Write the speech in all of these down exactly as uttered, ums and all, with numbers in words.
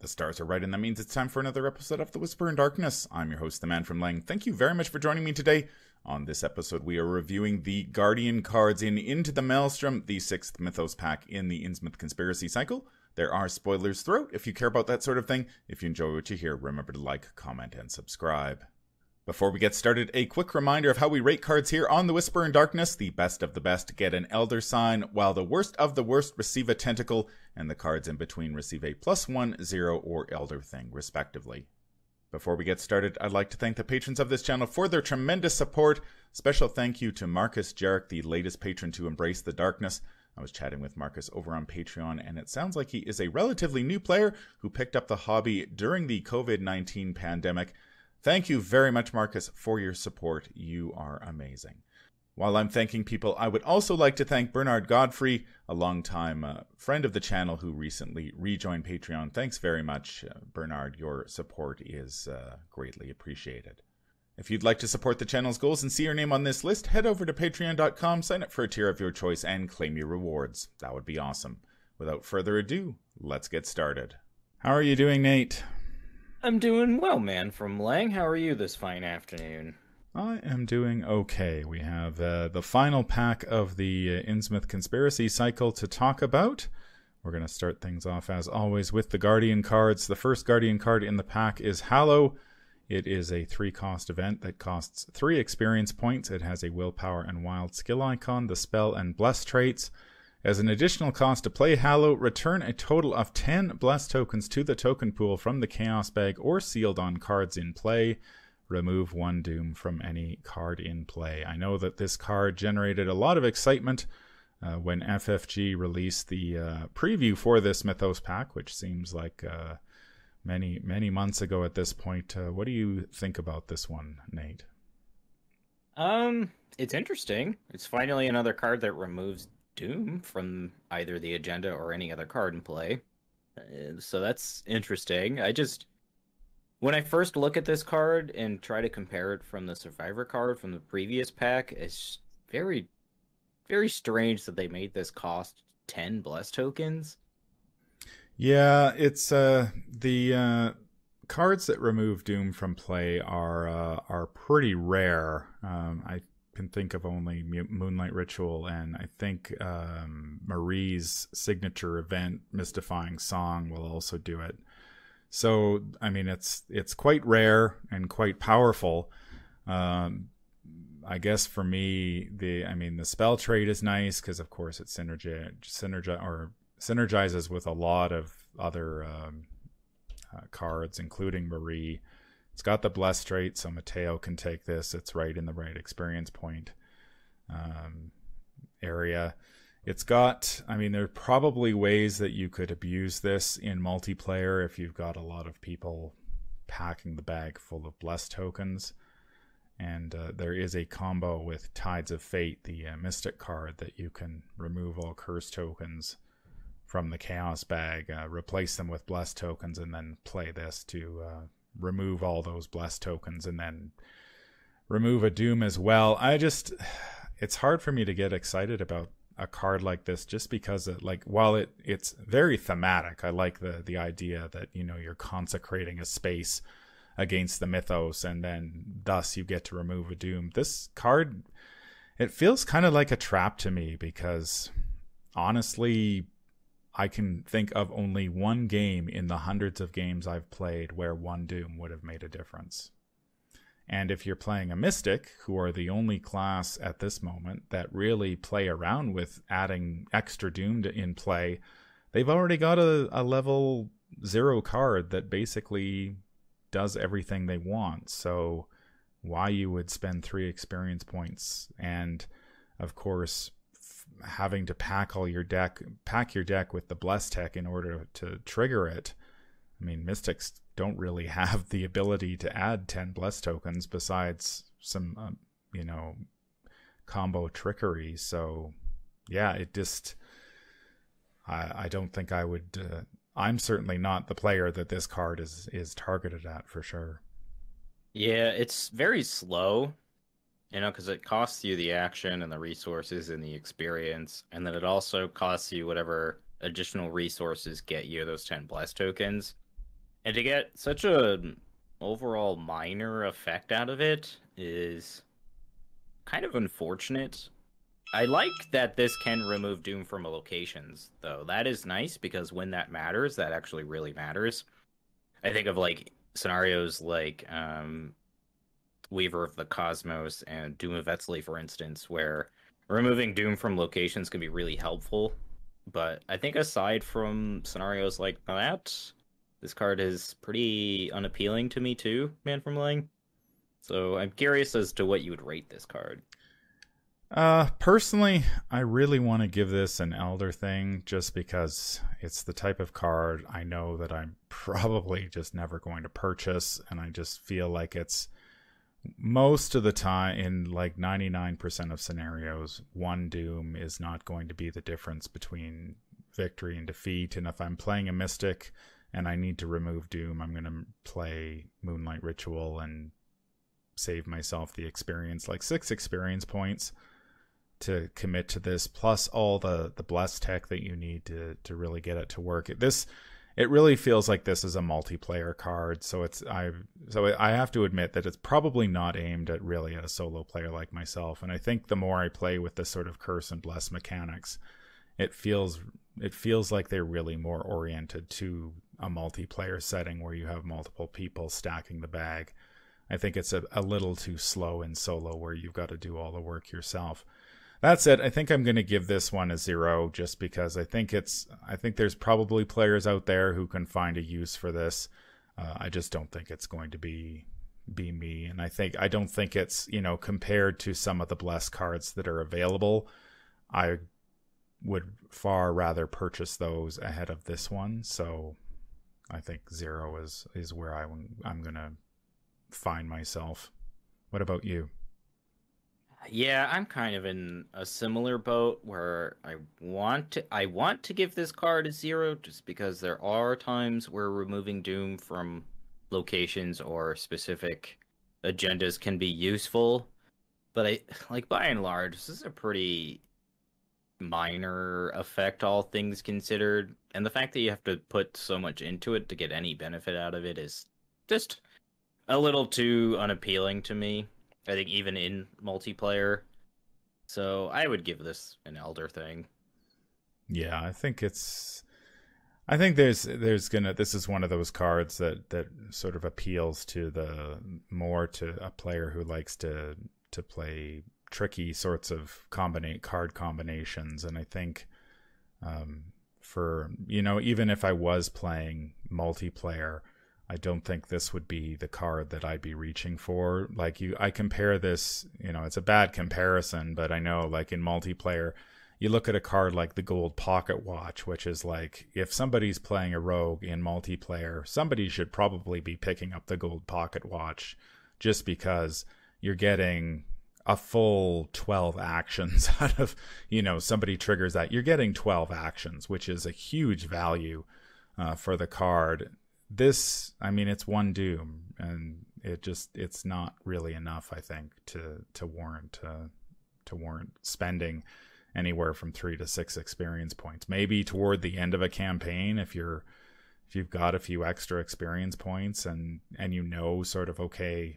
The stars are right, and that means it's time for another episode of The Whisper in Darkness. I'm your host, the Man from Lang. Thank you very much for joining me today. On this episode, we are reviewing the Guardian cards in Into the Maelstrom, the sixth Mythos pack in the Innsmouth Conspiracy cycle. There are spoilers throughout if you care about that sort of thing. If you enjoy what you hear, remember to like, comment, and subscribe. Before we get started, a quick reminder of how we rate cards here on The Whisper in Darkness. The best of the best get an Elder Sign, while the worst of the worst receive a Tentacle, and the cards in between receive a plus one, zero, or Elder Thing, respectively. Before we get started, I'd like to thank the patrons of this channel for their tremendous support. Special thank you to Marcus Jarek, the latest patron to Embrace the Darkness. I was chatting with Marcus over on Patreon, and it sounds like he is a relatively new player who picked up the hobby during the covid nineteen pandemic. Thank you very much, Marcus, for your support. You are amazing. While I'm thanking people, I would also like to thank Bernard Godfrey, a longtime uh, friend of the channel who recently rejoined Patreon. Thanks very much, uh, Bernard. Your support is uh, greatly appreciated. If you'd like to support the channel's goals and see your name on this list, head over to patreon dot com, sign up for a tier of your choice, and claim your rewards. That would be awesome. Without further ado, let's get started. How are you doing, Nate? I'm doing well, Man from Lang. How are you this fine afternoon? I am doing okay. We have uh, the final pack of the uh, Innsmouth Conspiracy cycle to talk about. We're going to start things off, as always, with the Guardian cards. The first Guardian card in the pack is Hallow. It is a three-cost event that costs three experience points. It has a Willpower and Wild skill icon, the spell and bless traits. As an additional cost to play Hallow, return a total of ten Bless tokens to the token pool from the Chaos bag or sealed on cards in play. Remove one Doom from any card in play. I know that this card generated a lot of excitement uh, when F F G released the uh, preview for this Mythos pack, which seems like uh, many, many months ago at this point. Uh, what do you think about this one, Nate? Um, it's interesting. It's finally another card that removes Doom from either the agenda or any other card in play. Uh, so that's interesting. I just, when I first look at this card and try to compare it from the Survivor card from the previous pack, it's very, very strange that they made this cost ten Bless tokens. Yeah, it's uh, the uh, cards that remove Doom from play are uh, are pretty rare. Um, I can think of only Moonlight Ritual, and I think um, Marie's signature event, Mystifying Song, will also do it. So, I mean, it's it's quite rare and quite powerful. Um, I guess for me, the I mean, the spell trait is nice because, of course, it synergi synergi or synergizes with a lot of other um, uh, cards, including Marie. It's got the bless trait, so Mateo can take this. It's right in the right experience point um, area. It's got, I mean, there are probably ways that you could abuse this in multiplayer if you've got a lot of people packing the bag full of bless tokens. And uh, there is a combo with Tides of Fate, the uh, Mystic card, that you can remove all curse tokens from the Chaos bag, uh, replace them with bless tokens, and then play this to uh, remove all those bless tokens and then remove a Doom as well. I just, it's hard for me to get excited about a card like this just because it, like, while it it's very thematic, I like the the idea that, you know, you're consecrating a space against the mythos and then thus you get to remove a Doom. This card, it feels kind of like a trap to me because honestly, I can think of only one game in the hundreds of games I've played where one Doom would have made a difference. And if you're playing a Mystic, who are the only class at this moment that really play around with adding extra Doom to, in play, they've already got a, a level zero card that basically does everything they want. So why you would spend three experience points and, of course, having to pack all your deck, pack your deck with the Bless tech in order to trigger it. I mean, Mystics don't really have the ability to add ten Bless tokens besides some, um, you know, combo trickery. So, yeah, it just, I, I don't think I would, uh, I'm certainly not the player that this card is, is targeted at for sure. Yeah, it's very slow. You know, because it costs you the action and the resources and the experience, and then it also costs you whatever additional resources get you those ten Bless tokens. And to get such a overall minor effect out of it is kind of unfortunate. I like that this can remove Doom from locations, though. That is nice because when that matters, that actually really matters. I think of like scenarios like um, Weaver of the Cosmos and Doom of Etzli, for instance, where removing Doom from locations can be really helpful. But I think aside from scenarios like that, this card is pretty unappealing to me too, Man from Lang. So I'm curious as to what you would rate this card. Uh, personally, I really want to give this an Elder thing just because it's the type of card I know that I'm probably just never going to purchase, and I just feel like it's most of the time, in like ninety-nine percent of scenarios, one Doom is not going to be the difference between victory and defeat. And if I'm playing a Mystic and I need to remove Doom, I'm going to play Moonlight Ritual and save myself the experience, like six experience points to commit to this, plus all the the blessed tech that you need to to really get it to work. This it really feels like this is a multiplayer card, so it's I so I have to admit that it's probably not aimed at really a solo player like myself. And I think the more I play with this sort of curse and bless mechanics, it feels it feels like they're really more oriented to a multiplayer setting where you have multiple people stacking the bag. I think it's a, a little too slow in solo where you've got to do all the work yourself. That said, I think I'm going to give this one a zero just because I think it's I think there's probably players out there who can find a use for this. Uh, I just don't think it's going to be be me, and I think I don't think it's, you know, compared to some of the blessed cards that are available, I would far rather purchase those ahead of this one. So I think zero is is where I I'm going to find myself. What about you? Yeah, I'm kind of in a similar boat where I want to I want to give this card a zero just because there are times where removing Doom from locations or specific agendas can be useful. But I like by and large, this is a pretty minor effect, all things considered. And the fact that you have to put so much into it to get any benefit out of it is just a little too unappealing to me. I think even in multiplayer. So I would give this an Elder thing. Yeah, I think it's I think there's there's gonna this is one of those cards that that sort of appeals to the more to a player who likes to to play tricky sorts of combinate card combinations. And I think um for you know, even if I was playing multiplayer, I don't think this would be the card that I'd be reaching for. Like you, I compare this, you know, it's a bad comparison, but I know like in multiplayer, you look at a card like the Gold Pocket Watch, which is like, if somebody's playing a rogue in multiplayer, somebody should probably be picking up the Gold Pocket Watch just because you're getting a full twelve actions out of, you know, somebody triggers that. You're getting twelve actions, which is a huge value uh, for the card. This, I mean, it's one Doom, and it just it's not really enough, I think, to to warrant uh, to warrant spending anywhere from three to six experience points. Maybe toward the end of a campaign, if you're if you've got a few extra experience points, and and you know sort of okay,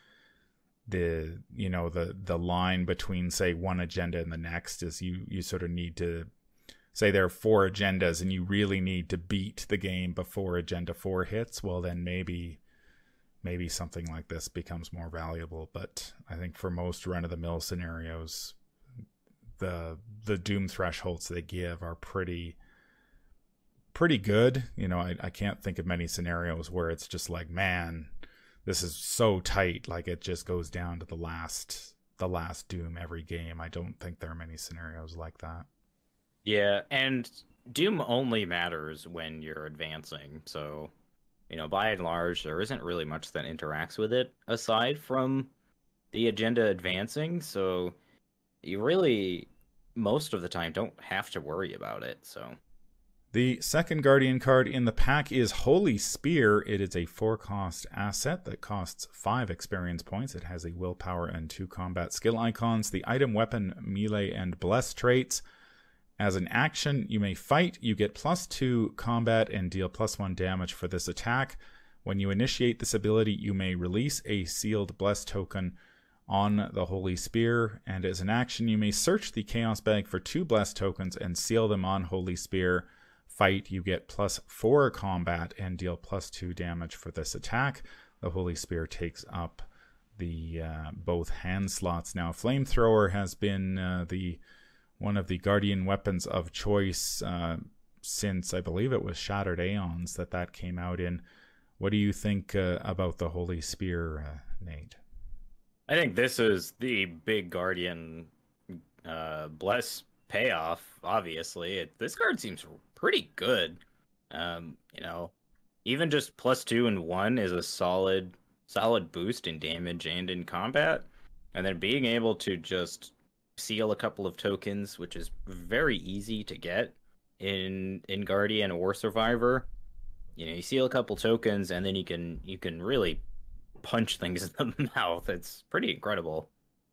the you know the the line between say one agenda and the next is you you sort of need to say there are four agendas and you really need to beat the game before agenda four hits, well then maybe maybe something like this becomes more valuable. But I think for most run-of-the-mill scenarios, the the Doom thresholds they give are pretty pretty good. You know, I, I can't think of many scenarios where it's just like, man, this is so tight, like it just goes down to the last the last Doom every game. I don't think there are many scenarios like that. Yeah, and Doom only matters when you're advancing. So, you know, by and large, there isn't really much that interacts with it aside from the agenda advancing. So you really, most of the time, don't have to worry about it. So the second Guardian card in the pack is Holy Spear. It is a four-cost asset that costs five experience points. It has a willpower and two combat skill icons. The item, weapon, melee, and bless traits. As an action, you may fight. You get plus two combat and deal plus one damage for this attack. When you initiate this ability, you may release a sealed bless token on the Holy Spear. And as an action, you may search the Chaos Bag for two bless tokens and seal them on Holy Spear. Fight, you get plus four combat and deal plus two damage for this attack. The Holy Spear takes up the uh, both hand slots. Now, Flamethrower has been uh, the one of the Guardian weapons of choice uh, since, I believe it was Shattered Aeons that that came out in. What do you think uh, about the Holy Spear, uh, Nate? I think this is the big Guardian uh, bless payoff, obviously. It, this card seems pretty good. Um, you know, even just plus two and one is a solid, solid boost in damage and in combat. And then being able to just seal a couple of tokens, which is very easy to get in in Guardian or Survivor. You know, you seal a couple tokens and then you can you can really punch things in the mouth. It's pretty incredible.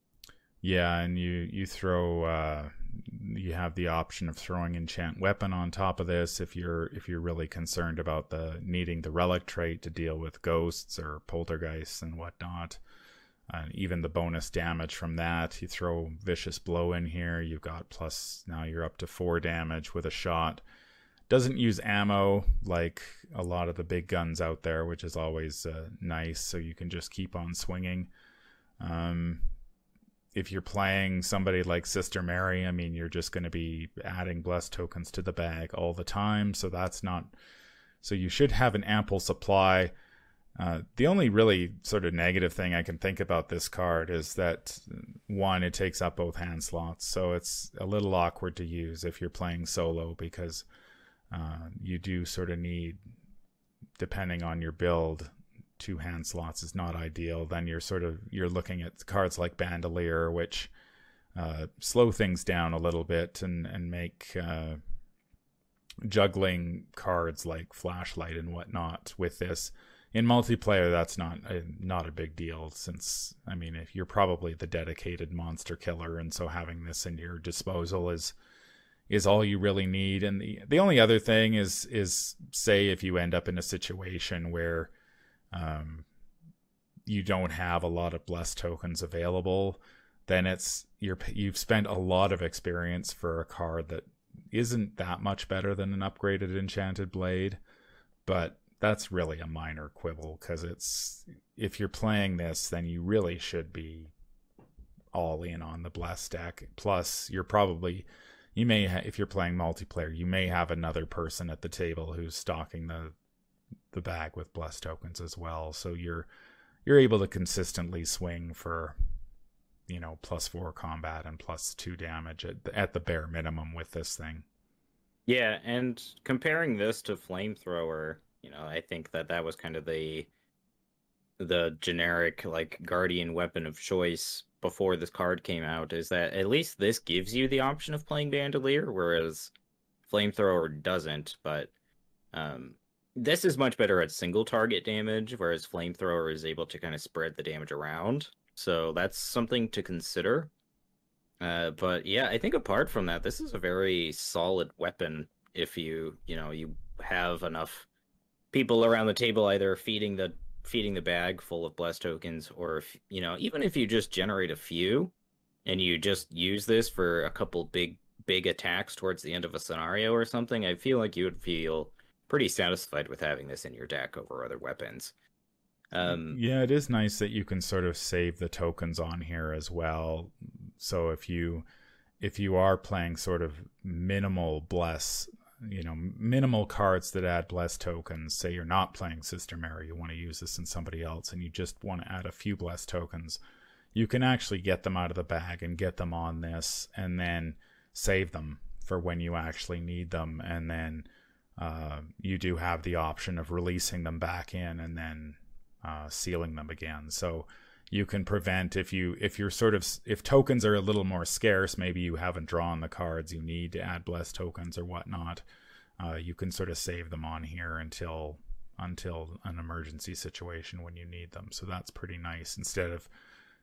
Yeah, and you you throw uh you have the option of throwing enchant weapon on top of this if you're if you're really concerned about the needing the relic trait to deal with ghosts or poltergeists and whatnot. And even the bonus damage from that, you throw Vicious Blow in here, you've got plus, now you're up to four damage with a shot. Doesn't use ammo like a lot of the big guns out there, which is always uh, nice, so you can just keep on swinging. Um, if you're playing somebody like Sister Mary, I mean, you're just going to be adding bless tokens to the bag all the time, so that's not... So you should have an ample supply. Uh, the only really sort of negative thing I can think about this card is that, one, it takes up both hand slots, so it's a little awkward to use if you're playing solo, because uh, you do sort of need, depending on your build, two hand slots is not ideal. Then you're sort of, you're looking at cards like Bandolier, which uh, slow things down a little bit and, and make uh, juggling cards like Flashlight and whatnot with this. In multiplayer, that's not a, not a big deal, since, I mean, if you're probably the dedicated monster killer, and so having this in your disposal is is all you really need. And the the only other thing is is say if you end up in a situation where um you don't have a lot of bless tokens available, then it's you're you've spent a lot of experience for a card that isn't that much better than an upgraded Enchanted Blade, but that's really a minor quibble, because it's, if you're playing this, then you really should be all in on the bless deck. Plus, you're probably, you may, ha- if you're playing multiplayer, you may have another person at the table who's stocking the the bag with bless tokens as well. So you're you're able to consistently swing for, you know, plus four combat and plus two damage at the, at the bare minimum with this thing. Yeah, and comparing this to Flamethrower, you know, I think that that was kind of the the generic like Guardian weapon of choice before this card came out, is that at least this gives you the option of playing Bandolier, whereas Flamethrower doesn't. But um, this is much better at single target damage, whereas Flamethrower is able to kind of spread the damage around. So that's something to consider. Uh, but yeah, I think apart from that, this is a very solid weapon if you, you know, you have enough people around the table either feeding the feeding the bag full of bless tokens, or if, you know, even if you just generate a few and you just use this for a couple big big attacks towards the end of a scenario or something, I feel like you would feel pretty satisfied with having this in your deck over other weapons. Um, yeah, it is nice that you can sort of save the tokens on here as well. So if you if you are playing sort of minimal bless, you know, minimal cards that add bless tokens, say you're not playing Sister Mary, you want to use this in somebody else, and you just want to add a few bless tokens, you can actually get them out of the bag and get them on this, and then save them for when you actually need them, and then uh, you do have the option of releasing them back in and then uh, sealing them again. So you can prevent, if you if you're sort of if tokens are a little more scarce, maybe you haven't drawn the cards you need to add bless tokens or whatnot, uh, you can sort of save them on here until until an emergency situation when you need them. So that's pretty nice, instead of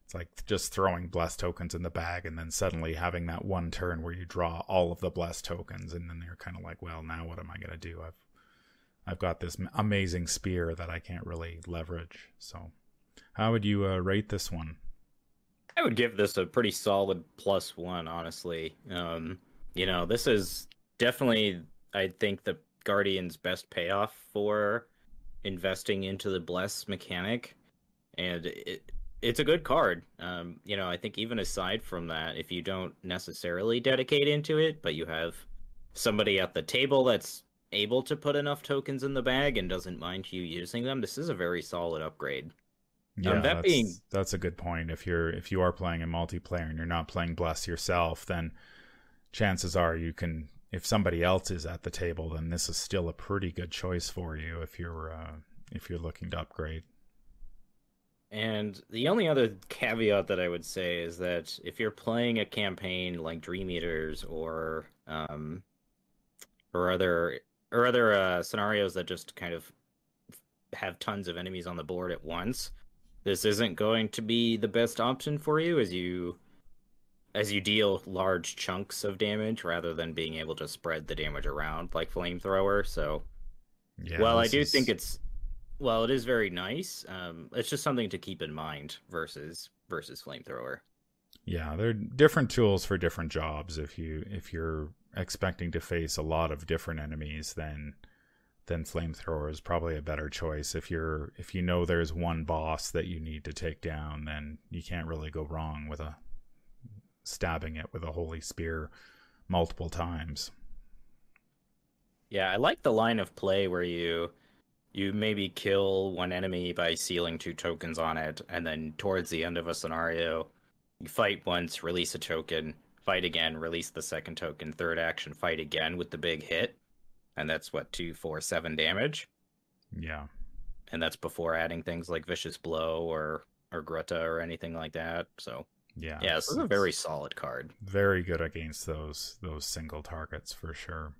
It's like just throwing blessed tokens in the bag and then suddenly having that one turn where you draw all of the blessed tokens, and then you're kind of like, well, now what am I going to do? I've I've got this amazing spear that I can't really leverage. So how would you uh, rate this one? I would give this a pretty solid plus one, honestly. Um, you know, this is definitely, I think, the Guardian's best payoff for investing into the Bless mechanic. And it, it's a good card. Um, you know, I think even aside from that, if you don't necessarily dedicate into it, but you have somebody at the table that's able to put enough tokens in the bag and doesn't mind you using them, this is a very solid upgrade. Yeah, um, that that's, being that's a good point. If you're if you are playing in multiplayer and you're not playing Bless yourself, then chances are you can. If somebody else is at the table, then this is still a pretty good choice for you if you're uh, if you're looking to upgrade. And the only other caveat that I would say is that if you're playing a campaign like Dream Eaters or um, or other or other uh, scenarios that just kind of have tons of enemies on the board at once, this isn't going to be the best option for you as you as you deal large chunks of damage rather than being able to spread the damage around like Flamethrower. So, yeah, well, I do is... think it's well, it is very nice. Um, it's just something to keep in mind versus versus Flamethrower. Yeah, they're different tools for different jobs. If you if you're expecting to face a lot of different enemies, then then Flamethrower is probably a better choice. If you're if you know there's one boss that you need to take down, then you can't really go wrong with a stabbing it with a holy spear multiple times. Yeah, I like the line of play where you you maybe kill one enemy by sealing two tokens on it, and then towards the end of a scenario, you fight once, release a token, fight again, release the second token, third action, fight again with the big hit. And that's what, two, four, seven damage? Yeah. And that's before adding things like Vicious Blow or or Grutta or anything like that. So yeah, yeah, this is a very solid card. Very good against those those single targets for sure.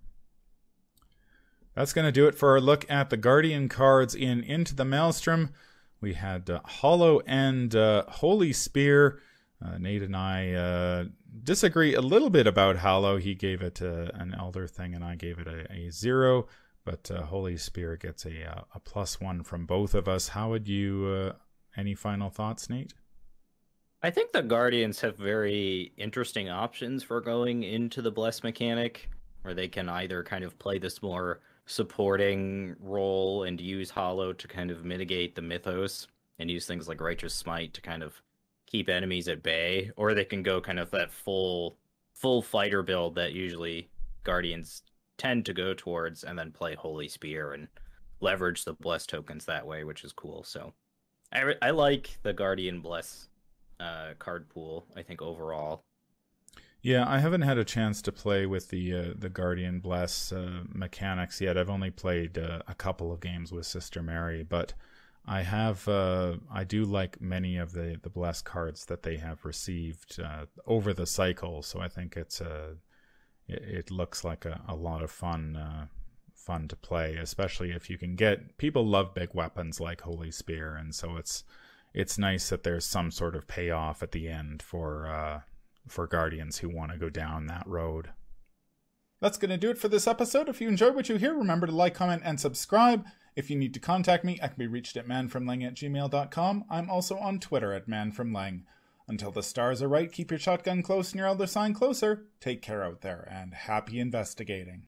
That's going to do it for our look at the Guardian cards in Into the Maelstrom. We had uh, Hollow and uh, Holy Spear. Uh, Nate and I uh, disagree a little bit about Hollow. He gave it uh, an Elder thing, and I gave it a, a zero. But uh, Holy Spear gets a a plus one from both of us. How would you? Uh, any final thoughts, Nate? I think the Guardians have very interesting options for going into the Bless mechanic, where they can either kind of play this more supporting role and use Hollow to kind of mitigate the mythos, and use things like Righteous Smite to kind of keep enemies at bay, or they can go kind of that full full fighter build that usually Guardians tend to go towards, and then play Holy Spear and leverage the Bless tokens that way, which is cool. So I, re- I like the Guardian Bless uh, card pool, I think, overall. Yeah, I haven't had a chance to play with the uh, the Guardian Bless uh, mechanics yet. I've only played uh, a couple of games with Sister Mary, but I have, uh, I do like many of the, the Bless cards that they have received uh, over the cycle. So I think it's a, it, it looks like a, a lot of fun, uh, fun to play, especially if you can get, people love big weapons like Holy Spear. And so it's, it's nice that there's some sort of payoff at the end for, uh, for Guardians who want to go down that road. That's going to do it for this episode. If you enjoyed what you hear, remember to like, comment, and subscribe. If you need to contact me, I can be reached at manfromlang at gmail dot com. I'm also on Twitter at manfromlang. Until the stars are right, keep your shotgun close and your elder sign closer. Take care out there, and happy investigating.